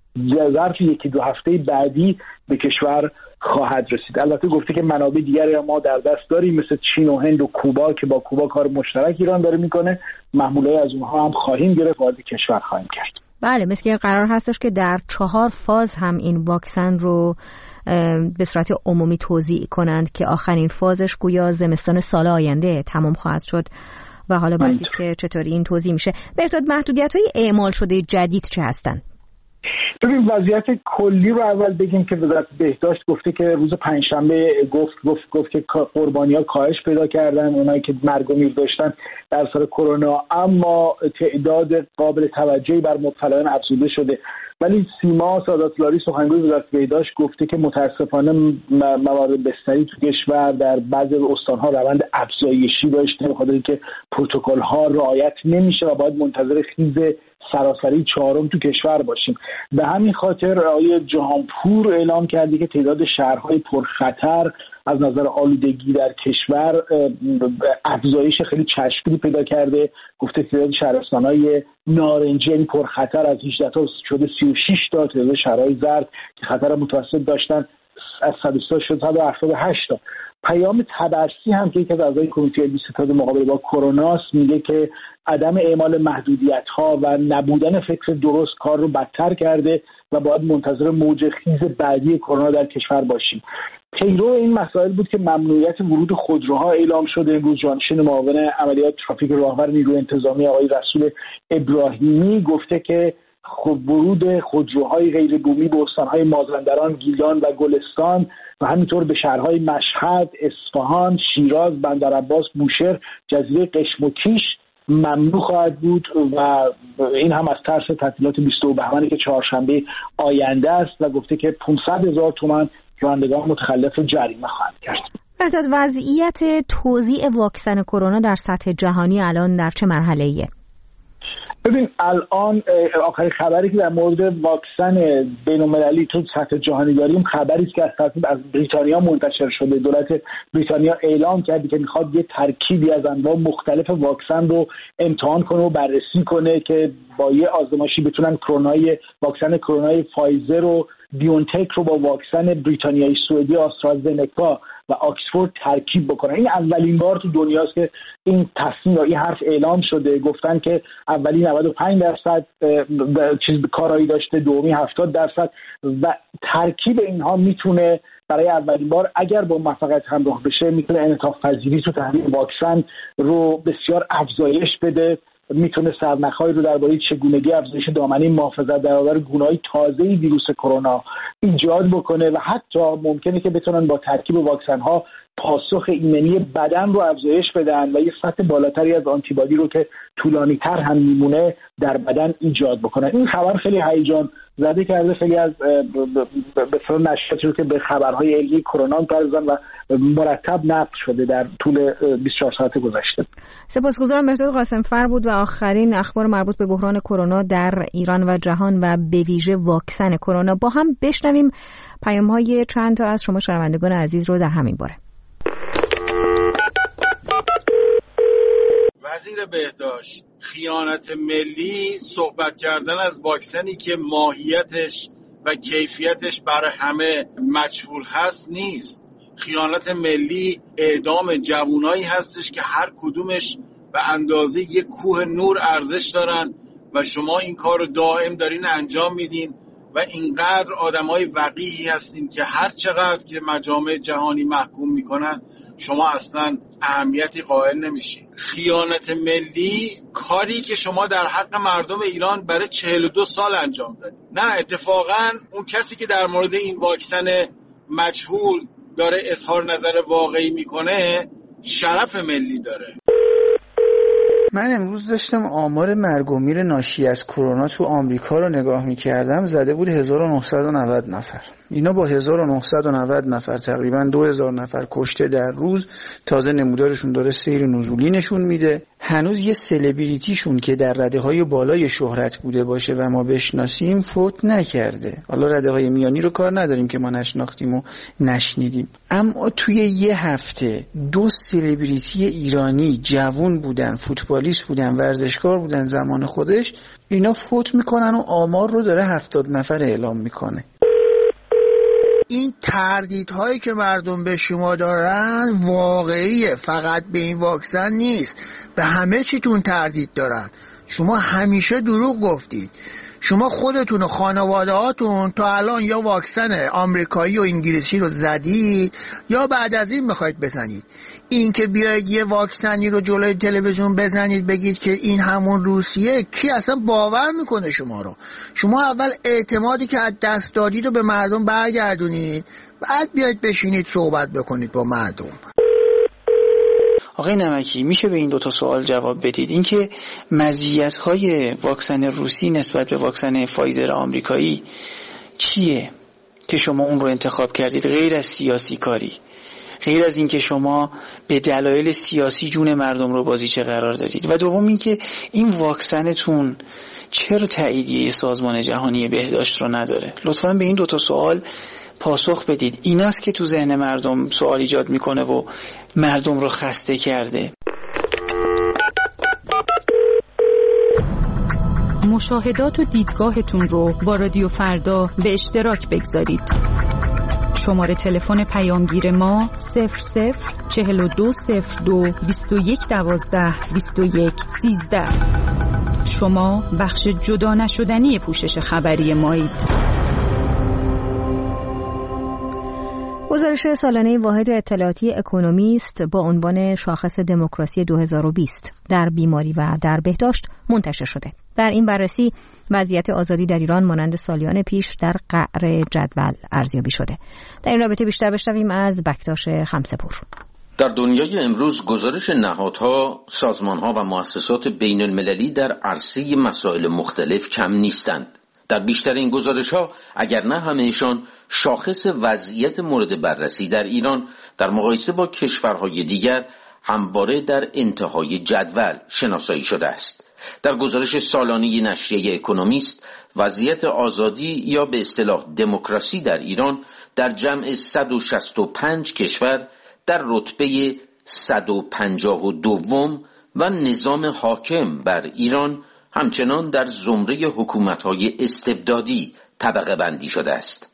ظرف یکی دو هفته بعدی به کشور خواهد رسید. البته گفته که منابع دیگری ما در دست داریم مثل چین و هند و کوبا که با کوبا کار مشترک ایران داره میکنه، محموله‌ای از اونها هم خواهیم گرفت، وارد کشور خواهیم کرد. بله، مثل که قرار هستش که در چهار فاز هم این واکسن رو به صورت عمومی توزیع کنند که آخرین فازش گویا زمستان سال آینده تمام خواهد شد و حالا باید دید که چطوری این توزیع میشه. بهتاد، محدودیت‌های اعمال شده جدید چه هستند؟ ببین وضعیت کلی رو اول بگیم که وزارت بهداشت گفته که روز پنجشنبه گفت گفت گفت که قربانی‌ها کاهش پیدا کردن، اونایی که مرگ و میر داشتن در سال کرونا، اما تعداد قابل توجهی بر مبتلایان افزوده شده. ولی سیما سادات‌لاری سخنگوی وزارت بهداشت گفته که متاسفانه موارد بستری تو کشور در بعضی استان‌ها روند افزایشی داشته به خاطر اینکه پروتکل‌ها رعایت نمیشه و باید منتظر خیز سراسری چهارم تو کشور باشیم. به همین خاطر آقای جهانپور اعلام کرده که تعداد شهرهای پرخطر از نظر آلودگی در کشور افزایش خیلی چشمگیری پیدا کرده. گفته تعداد شهرستان‌های نارنجی یعنی پرخطر از هجده تا شده سی و شش تا، تعداد شهرهای زرد که خطر متوسط داشتن از صد و سی شد صد و هفتاد و هشت تا. پیام تبرسی هم که یکی از اعضای کمیته علمی ستاد مقابله با کرونا میگه که عدم اعمال محدودیت‌ها و نبودن فکر درست کار رو بدتر کرده و باید منتظر موج خیز بعدی کرونا در کشور باشیم. پیرو این مسائل بود که ممنوعیت ورود خودروها اعلام شده. امروز جانشین معاون عملیات ترافیک راهور نیروی انتظامی آقای رسول ابراهیمی گفته که خب ورود خودروهای غیر بومی به استان‌های مازندران، گیلان و گلستان و همینطور به شهرهای مشهد، اصفهان، شیراز، بندرعباس، بوشهر، جزیره قشم و کیش ممنوع خواهد بود و این هم از ترس تعطیلات بیست و دو بهمنی که چهارشنبه آینده است و گفته که پانصد هزار تومان رانندگان متخلف رو جریمه خواهد کرد. بهتاد، وضعیت توزیع واکسن کرونا در سطح جهانی الان در چه مرحله‌ایه؟ ببین الان آخرین خبری که در مورد واکسن بین‌المللی تو سطح جهانی داریم خبری است که از طرف از بریتانیا منتشر شده. دولت بریتانیا اعلام کرده که میخواد یه ترکیبی از انواع مختلف واکسن رو امتحان کنه و بررسی کنه که با یه آزمایشی بتونن کرونای واکسن کرونای فایزر و بیونتک رو با واکسن بریتانیایی سوئدی آسترازنکا و آکسفورد ترکیب بکنن. این اولین بار تو دنیاست که این تصمیم یا این حرف اعلام شده. گفتن که اولی نود و پنج درصد چیز کارایی داشته، دومی هفتاد درصد و ترکیب اینها میتونه برای اولین بار اگر با موفقیت همراه بشه میتونه انعطاف پذیری تو تحلیل واکسن رو بسیار افزایش بده، میتونه سرنخ‌هایی رو درباره چگونگی افزایش دامنه محافظت در برابر گونه‌های تازه‌ای ویروس کرونا ایجاد بکنه و حتی ممکنه که بتونن با ترکیب واکسن‌ها پاسخ ایمنی بدن رو افزایش بدن و یه سطح بالاتری از آنتیبادی رو که طولانی‌تر هم میمونه در بدن ایجاد بکنن. این خبر خیلی هیجان زده کرده خیلی از به صورت نشریاتی رو که به خبرهای علمی کرونا می‌پردازن و مرتب نقل شده در طول بیست و چهار ساعت گذشته. سپاسگزارم. بهتاد قاسم‌فر بود و آخرین اخبار مربوط به بحران کرونا در ایران و جهان و به ویژه واکسن کرونا. با هم بشنویم پیام‌های چند تا از شما شنوندگان عزیز رو در همین باره. وزیر بهداشت، خیانت ملی صحبت کردن از واکسنی که ماهیتش و کیفیتش برای همه مجهول هست نیست. خیانت ملی اعدام جوانایی هستش که هر کدومش به اندازه یک کوه نور ارزش دارن و شما این کار رو دائم دارین انجام میدین و اینقدر آدمای وقیحی هستین که هر چقدر که مجامع جهانی محکوم میکنن شما اصلا اهمیتی قائل نمیشین. خیانت ملی کاری که شما در حق مردم ایران برای چهل و دو سال انجام دادید. نه، اتفاقا اون کسی که در مورد این واکسن مجهول داره اظهار نظر واقعی میکنه شرف ملی داره. من امروز داشتم آمار مرگ و میر ناشی از کرونا تو آمریکا رو نگاه میکردم، زده بود هزار و نهصد و نود نفر. اینا با هزار و نهصد و نود نفر تقریبا دو هزار نفر کشته در روز، تازه نمودارشون داره سیر نزولی نشون میده. هنوز یه سلبریتیشون که در رده‌های بالای شهرت بوده باشه و ما بشناسیم فوت نکرده. حالا رده‌های میانی رو کار نداریم که ما نشناختیم و نشنیدیم، اما توی یه هفته دو سلبریتی ایرانی جوان بودن، فوتبالیست بودن، ورزشکار بودن زمان خودش، اینا فوت میکنن و آمار رو داره هفتاد نفر اعلام میکنه. این تردیدهایی که مردم به شما دارن واقعیه، فقط به این واکسن نیست، به همه چیتون تردید دارن. شما همیشه دروغ گفتید. شما خودتون و خانواده هاتون تا الان یا واکسن آمریکایی و انگلیسی رو زدید یا بعد از این میخواید بزنید. این که بیاید یه واکسنی رو جلوی تلویزیون بزنید بگید که این همون روسیه، کی اصلا باور میکنه شما رو؟ شما اول اعتمادی که از دست دادید رو به مردم برگردونید، بعد بیاید بشینید صحبت بکنید با مردم. آقای نمکی، میشه به این دو تا سوال جواب بدید؟ اینکه مزیت‌های واکسن روسی نسبت به واکسن فایزر آمریکایی چیه که شما اون رو انتخاب کردید، غیر از سیاسی کاری، غیر از اینکه شما به دلایل سیاسی جون مردم رو بازیچه قرار دادید؟ و دوم اینکه این واکسنتون چرا تاییدیه سازمان جهانی بهداشت رو نداره؟ لطفاً به این دو تا سوال پاسخ بدید. ایناست که تو ذهن مردم سوال ایجاد میکنه و مردم رو خسته کرده. مشاهدات و دیدگاهتون رو با رادیو فردا به اشتراک بگذارید. شماره تلفن پیامگیر ما صفر صفر چهل و دو صفر دو بیست و یک دوازده بیست و یک سیزده. شما بخش جدا نشدنی پوشش خبری مایید. گزارش سالانه واحد اطلاعاتی اکونومیست با عنوان شاخص دموکراسی دو هزار و بیست در بیماری و در بهداشت منتشر شده. در این بررسی وضعیت آزادی در ایران مانند سالیان پیش در قعر جدول ارزیابی شده. در این رابطه بیشتر بشنویم از بکتاش خمسه‌پور. در دنیای امروز گزارش نهادها، سازمانها و مؤسسات بین المللی در عرصه مسائل مختلف کم نیستند. در بیشتر این گزارش‌ها اگر نه همه‌شان شاخص وضعیت مورد بررسی در ایران در مقایسه با کشورهای دیگر همواره در انتهای جدول شناسایی شده است. در گزارش سالانه نشریه اکونومیست وضعیت آزادی یا به اصطلاح دموکراسی در ایران در جمع صد و شصت و پنج کشور در رتبه صد و پنجاه و دو و نظام حاکم بر ایران همچنان در زمره حکومت‌های استبدادی طبقه بندی شده است.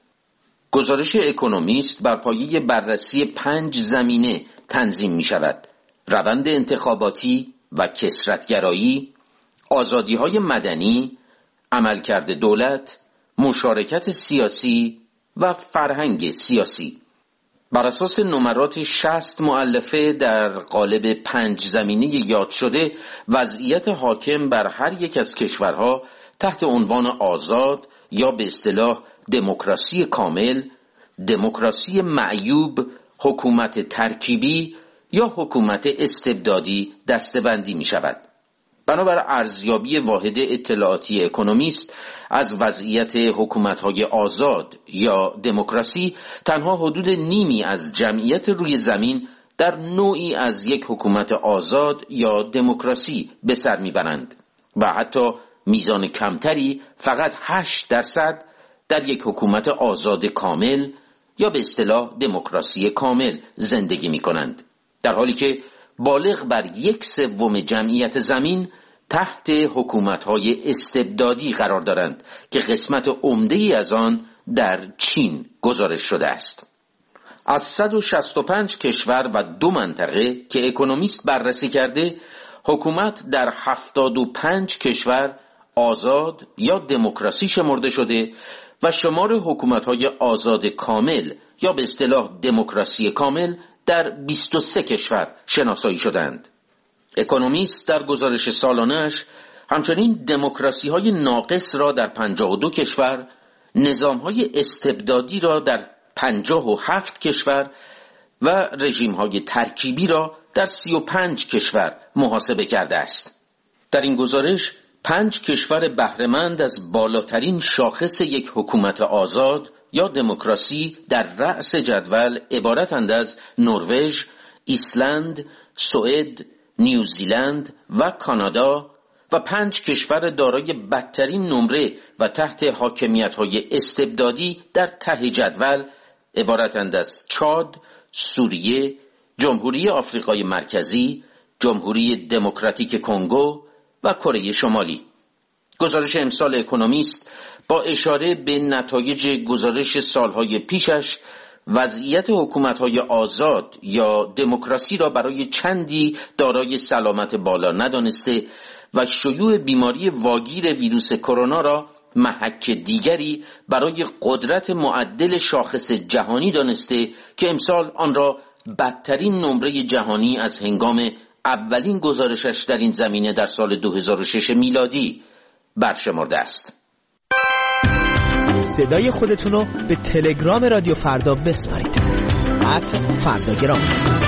گزارش اکونومیست بر پایه بررسی پنج زمینه تنظیم می شود: روند انتخاباتی و کثرت‌گرایی، آزادی‌های مدنی، عملکرد دولت، مشارکت سیاسی و فرهنگ سیاسی. بر اساس نمرات شصت مؤلفه در قالب پنج زمینه یاد شده، وضعیت حاکم بر هر یک از کشورها تحت عنوان آزاد یا به اصطلاح دموکراسی کامل، دموکراسی معیوب، حکومت ترکیبی یا حکومت استبدادی دسته‌بندی می شود. بنابر ارزیابی واحد اطلاعاتی اکونومیست از وضعیت حکومت‌های آزاد یا دموکراسی، تنها حدود نیمی از جمعیت روی زمین در نوعی از یک حکومت آزاد یا دموکراسی به سر می‌برند و حتی میزان کمتری، فقط هشت درصد، در یک حکومت آزاد کامل یا به اصطلاح دموکراسی کامل زندگی می‌کنند، در حالی که بالغ بر یک سوم جمعیت زمین تحت حکومت‌های استبدادی قرار دارند که قسمت عمده‌ای از آن در چین گزارش شده است. از صد و شصت و پنج کشور و دو منطقه که اکونومیست بررسی کرده، حکومت در هفتاد و پنج کشور آزاد یا دموکراسی شمرده شده و شمار حکومت‌های آزاد کامل یا به اصطلاح دموکراسی کامل در بیست و سه کشور شناسایی شدند. اکونومیست در گزارش سالانه‌اش همچنین دموکراسی‌های ناقص را در پنجاه و دو کشور، نظام‌های استبدادی را در پنجاه و هفت کشور و رژیم‌های ترکیبی را در سی و پنج کشور محاسبه کرده است. در این گزارش پنج کشور بهره‌مند از بالاترین شاخص یک حکومت آزاد یا دموکراسی در رأس جدول عبارتند از نروژ، ایسلند، سوئد، نیوزیلند و کانادا و پنج کشور دارای بدترین نمره و تحت حاکمیت‌های استبدادی در ته جدول عبارتند از چاد، سوریه، جمهوری آفریقای مرکزی، جمهوری دموکراتیک کنگو و کره شمالی. گزارش امسال اکونومیست با اشاره به نتایج گزارش سالهای پیشش وضعیت حکومت‌های آزاد یا دموکراسی را برای چندی دارای سلامت بالا ندانسته و شیوع بیماری واگیر ویروس کرونا را محک دیگری برای قدرت معدل شاخص جهانی دانسته که امسال آن را بدترین نمره جهانی از هنگام اولین گزارشش در این زمینه در سال دو هزار و شش میلادی برشمرده است. صدای خودتون رو به تلگرام رادیو فردا بسپارید. ات فرداگرام.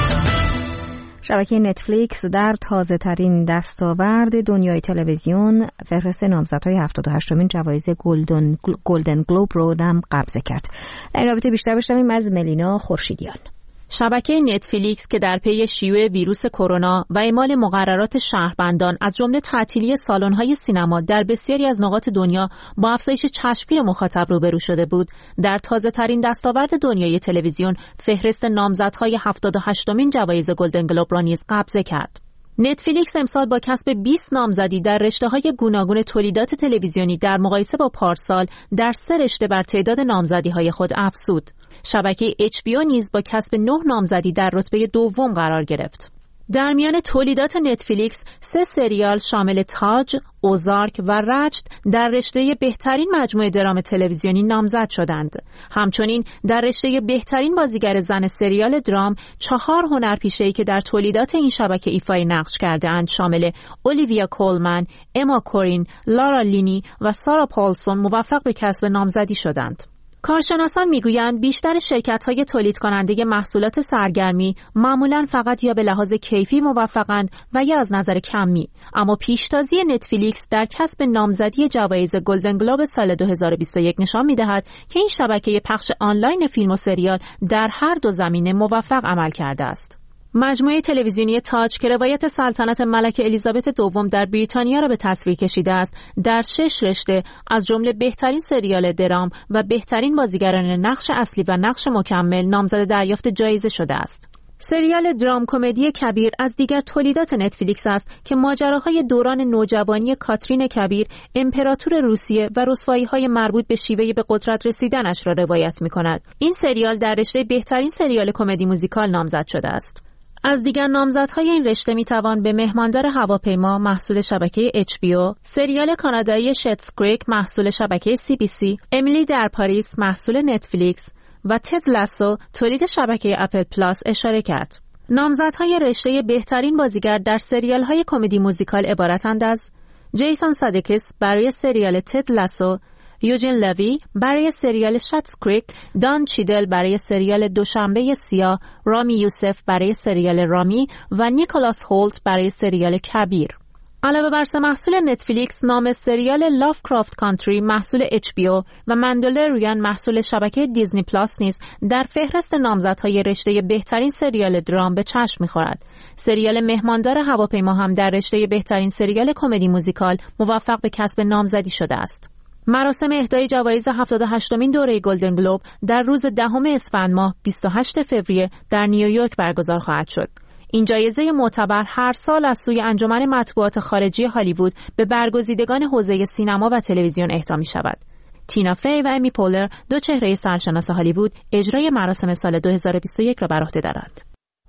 شبکه نتفلیکس در تازه ترین دستاورد دنیای تلویزیون فهرست نامزدهای هفتاد و هشتمین جوایز گلدن گلدن گلوب رو هم قبضه کرد. در این رابطه بیشتر بشنویم از ملینا خورشیدیان. شبکه نتفلیکس که در پی شیوع ویروس کرونا و اعمال مقررات شهربندان از جمله تعطیلی سالن‌های سینما در بسیاری از نقاط دنیا با افزایش چشمگیر مخاطب روبرو شده بود، در تازه‌ترین دستاورد دنیای تلویزیون فهرست نامزدهای هفتاد و هشتمین جوایز گلدن گلوب را نیز قبضه کرد. نتفلیکس امسال با کسب بیست نامزدی در رشته‌های گوناگون تولیدات تلویزیونی در مقایسه با پارسال در سه رشته بر تعداد نامزدی‌های خود افزود. شبکه اچ بی او نیز با کسب نه نامزدی در رتبه دوم قرار گرفت. در میان تولیدات نتفلیکس سه سریال شامل تاج، اوزارک و رجت در رشته بهترین مجموعه درام تلویزیونی نامزد شدند. همچنین در رشته بهترین بازیگر زن سریال درام چهار هنرپیشه‌ای که در تولیدات این شبکه ایفای نقش کرده‌اند شامل اولیویا کولمن، اما کورین، لارا لینی و سارا پاولسون موفق به کسب نامزدی شدند. کارشناسان میگویند بیشتر شرکت‌های تولید کننده محصولات سرگرمی معمولاً فقط یا به لحاظ کیفی موفقند و یا از نظر کمی، اما پیشتازی نتفلیکس در کسب نامزدی جوایز گلدن گلوب سال دو هزار و بیست و یک نشان می‌دهد که این شبکه پخش آنلاین فیلم و سریال در هر دو زمینه موفق عمل کرده است. مجموعه تلویزیونی تاج که روایت سلطنت ملکه الیزابت دوم در بریتانیا را به تصویر کشیده است، در شش رشته از جمله بهترین سریال درام و بهترین بازیگران نقش اصلی و نقش مکمل نامزد دریافت جایزه شده است. سریال درام کمدی کبیر از دیگر تولیدات نتفلیکس است که ماجراهای دوران نوجوانی کاترین کبیر، امپراتور روسیه و رسوایی‌های مربوط به شیوه به قدرت رسیدنش را روایت می‌کند. این سریال در رشته بهترین سریال کمدی موزیکال نامزد شده است. از دیگر نامزدهای این رشته میتوان به مهماندار هواپیما محصول شبکه اچ بی او، سریال کانادایی شتس کریک محصول شبکه سی بی سی، امیلی در پاریس محصول نتفلیکس و تد لاسو تولید شبکه اپل پلاس اشاره کرد. نامزدهای رشته بهترین بازیگر در سریال‌های کمدی موزیکال عبارتند از جیسون سادیکس برای سریال تد لاسو، یوجین لوی برای سریال شتس کریک، دان چیدل برای سریال دوشنبه سیاه، رامی یوسف برای سریال رامی و نیکولاس هولت برای سریال کبیر. علاوه بر سه محصول نتفلیکس، نام سریال لافکرافت کانتری محصول اچ بی او و مندلوریان محصول شبکه دیزنی پلاس نیز در فهرست نامزدهای رشته بهترین سریال درام به چشم می‌خورد. سریال مهماندار هواپیما هم در رشته بهترین سریال کمدی موزیکال موفق به کسب نامزدی شده است. مراسم اهدای جوایز هفتاد و هشتمین دوره گلدن گلوب در روز دهم اسفند ماه بیست و هشتم فوریه در نیویورک برگزار خواهد شد. این جایزه معتبر هر سال از سوی انجمن مطبوعات خارجی هالیوود به برگزیدگان حوزه سینما و تلویزیون اهدا می شود. تینا فی و امی پولر، دو چهره سرشناس هالیوود، اجرای مراسم سال دو هزار و بیست و یک را بر عهده دارند.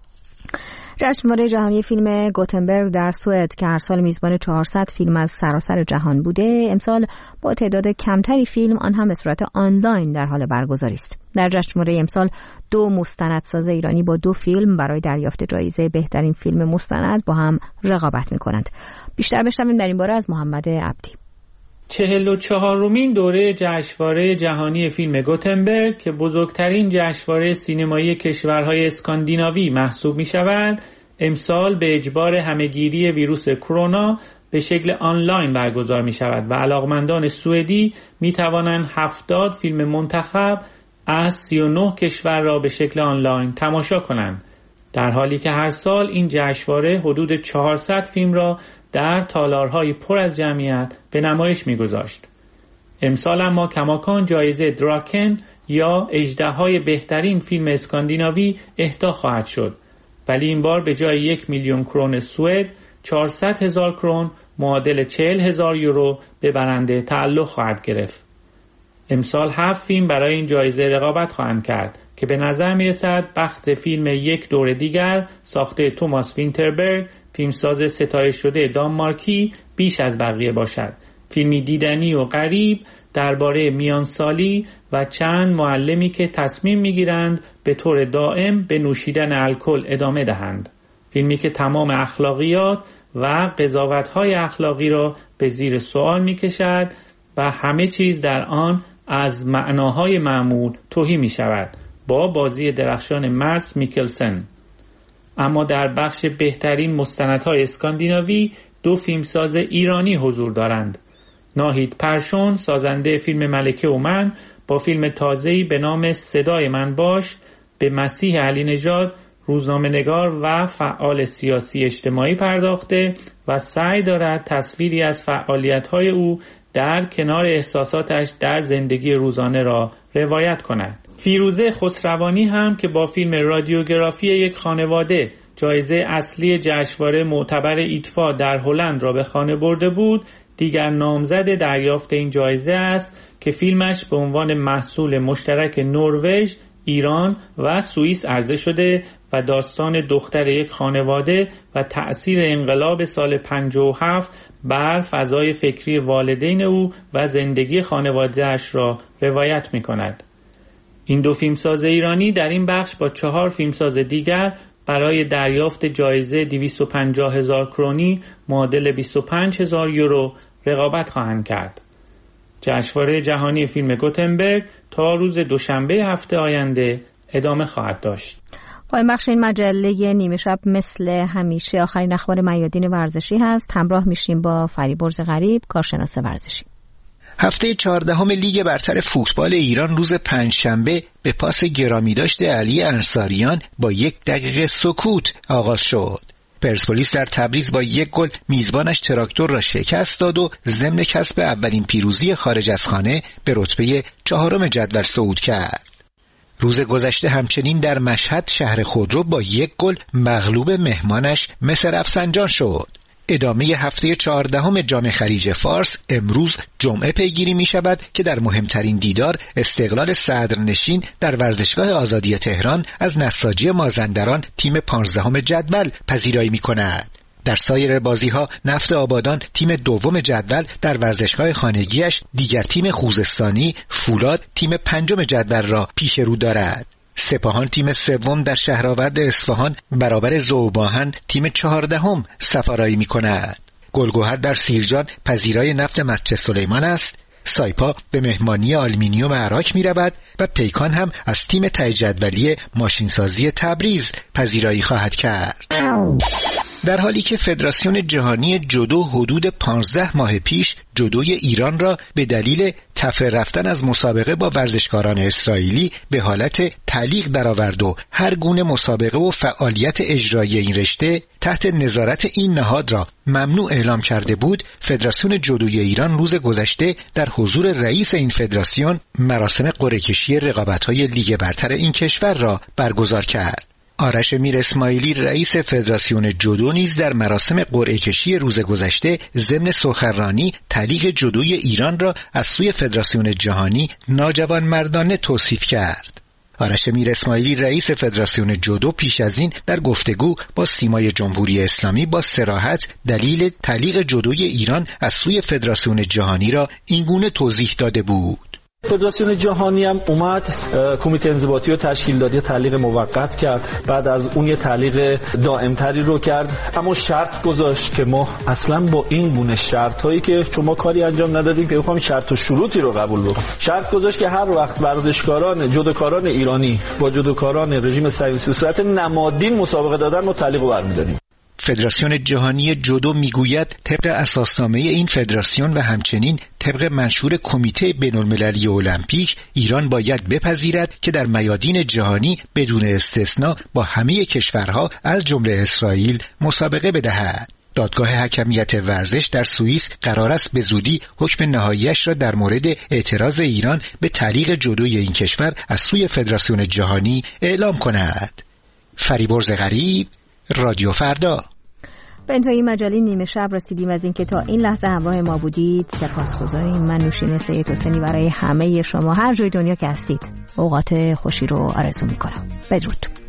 جشنواره جهانی فیلم گوتنبرگ در سوئد که هر سال میزبان چهارصد فیلم از سراسر جهان بوده، امسال با تعداد کمتری فیلم، آن هم به صورت آنلاین، در حال برگزاری است. در جشنواره امسال دو مستندساز ایرانی با دو فیلم برای دریافت جایزه بهترین فیلم مستند با هم رقابت می‌کنند. بیشتر بشنویم در این باره از محمد عبدی. چهل و چهارمین دوره جشنواره جهانی فیلم گوتنبرگ که بزرگترین جشنواره سینمایی کشورهای اسکاندیناوی محسوب می شود، امسال به اجبار همهگیری ویروس کرونا به شکل آنلاین برگزار می شود و علاقمندان سوئدی می توانند هفتاد فیلم منتخب از سی و نه کشور را به شکل آنلاین تماشا کنند. در حالی که هر سال این جشنواره حدود چهارصد فیلم را در تالارهای پر از جمعیت به نمایش می‌گذاشت. امسال اما کماکان جایزه دراکن یا اژدهای بهترین فیلم اسکاندیناوی اهدا خواهد شد، ولی این بار به جای یک میلیون کرون سوئد چهارصد هزار کرون معادل چهل هزار یورو به برنده تعلق خواهد گرفت. امسال هفت فیلم برای این جایزه رقابت خواهند کرد که به نظر میرسد بخت فیلم یک دور دیگر ساخته توماس وینتربرگ، فیلمساز ستایش شده دانمارکی، بیش از بقیه باشد. فیلمی دیدنی و غریب درباره میانسالی و چند معلمی که تصمیم میگیرند به طور دائم به نوشیدن الکل ادامه دهند. فیلمی که تمام اخلاقیات و قضاوت‌های اخلاقی را به زیر سوال می‌کشد و همه چیز در آن از معناهای معمول تهی می‌شود، با بازی درخشان مدس میکلسن. اما در بخش بهترین مستندهای اسکاندیناوی دو فیلمساز ایرانی حضور دارند. ناهید پرشون سازنده فیلم ملکه و من با فیلم تازه‌ای به نام صدای من باش به مسیح علی نژاد، روزنامه‌نگار و فعال سیاسی اجتماعی پرداخته و سعی دارد تصویری از فعالیت‌های او در کنار احساساتش در زندگی روزانه را روایت کند. فیروزه خسروانی هم که با فیلم رادیوگرافی یک خانواده جایزه اصلی جشنواره معتبر ایتفا در هلند را به خانه برده بود، دیگر نامزد دریافت این جایزه است که فیلمش به عنوان محصول مشترک نروژ، ایران و سوئیس عرضه شده و داستان دختر یک خانواده و تأثیر انقلاب سال پنجاه و هفت بر فضای فکری والدین او و زندگی خانواده‌اش را روایت می کند. این دو فیلمساز ایرانی در این بخش با چهار فیلمساز دیگر برای دریافت جایزه دویست و پنجاه هزار کرونی معادل بیست و پنج هزار یورو رقابت خواهند کرد. جشنواره جهانی فیلم گوتنبرگ تا روز دوشنبه هفته آینده ادامه خواهد داشت. پای بخش این مجله نیمه شب مثل همیشه آخرین اخبار میادین ورزشی هست. همراه میشیم با فریبرز غریب، کارشناس ورزشی. هفته چهاردهم لیگ برتر فوتبال ایران روز پنجشنبه به پاس گرامی داشته علی انصاریان با یک دقیقه سکوت آغاز شد. پرسپولیس در تبریز با یک گل میزبانش تراکتور را شکست داد و ضمن کسب اولین پیروزی خارج از خانه به رتبه چهارم جدول صعود کرد. روز گذشته همچنین در مشهد شهر خودرو با یک گل مغلوب مهمانش مصر رفسنجان شد. ادامه هفته چهاردهم جام خلیج فارس امروز جمعه پیگیری می شود که در مهمترین دیدار استقلال صدرنشین در ورزشگاه آزادی تهران از نساجی مازندران تیم پانزدهم جدول پذیرایی می کند. در سایر بازی‌ها نفت آبادان تیم دوم جدول در ورزشگاه خانگیش دیگر تیم خوزستانی فولاد تیم پنجم جدول را پیش رو دارد. سپاهان تیم سوم در شهرآورد اصفهان برابر ذوباهن تیم چهاردهم سفارایی می کند. گلگهر در سیرجان پذیرای نفت مسجد سلیمان است. سایپا به مهمانی آلومینیوم عراق می رود و پیکان هم از تیم ته جدولی ماشینسازی تبریز پذیرایی خواهد کرد. در حالی که فدراسیون جهانی جودو حدود پانزده ماه پیش جودوی ایران را به دلیل تفره رفتن از مسابقه با ورزشکاران اسرائیلی به حالت تعلیق درآورد و هر گونه مسابقه و فعالیت اجرایی این رشته تحت نظارت این نهاد را ممنوع اعلام کرده بود، فدراسیون جودوی ایران روز گذشته در حضور رئیس این فدراسیون مراسم قرعه کشی رقابت‌های لیگ برتر این کشور را برگزار کرد. آرش میر اسماعیلی رئیس فدراسیون جودو نیز در مراسم قرعه کشی روز گذشته ضمن سخنرانی تعلیق جودوی ایران را از سوی فدراسیون جهانی ناجوانمردانه توصیف کرد. آرش میر اسماعیلی رئیس فدراسیون جودو پیش از این در گفتگو با سیمای جمهوری اسلامی با صراحت دلیل تعلیق جودوی ایران از سوی فدراسیون جهانی را اینگونه توضیح داده بود: فدراسیون جهانی هم اومد کمیته انضباطی رو تشکیل داد، یه تعلیق موقت کرد، بعد از اون یه تعلیق دائمتری رو کرد، اما شرط گذاشت که ما اصلا با این گونه شرطایی که شما کاری انجام ندادیم که بخوام شرط و شروطی رو قبول بکنیم. شرط گذاشت که هر وقت ورزشکاران جودوکاران ایرانی با جودوکاران رژیم صهیونیستی به صورت نمادین مسابقه دادن ما تعلیق رو برمی‌داریم. فدراسیون جهانی جودو میگوید طبق اساسنامه این فدراسیون و همچنین طبق منشور کمیته بین‌المللی المپیک ایران باید بپذیرد که در میادین جهانی بدون استثنا با همه کشورها از جمله اسرائیل مسابقه بدهد. دادگاه حکمیت ورزش در سوئیس قرار است به زودی حکم نهاییش را در مورد اعتراض ایران به تعلیق جودوی این کشور از سوی فدراسیون جهانی اعلام کند. فریبرز غریب، رادیو فردا. به انتهای مجله نیمه شب رسیدیم. از اینکه تا این لحظه همراه ما بودید سپاسگزاریم. من نوشین سید حسینی برای همه شما هر جای دنیا که هستید اوقات خوشی رو آرزو میکنم. بدرود.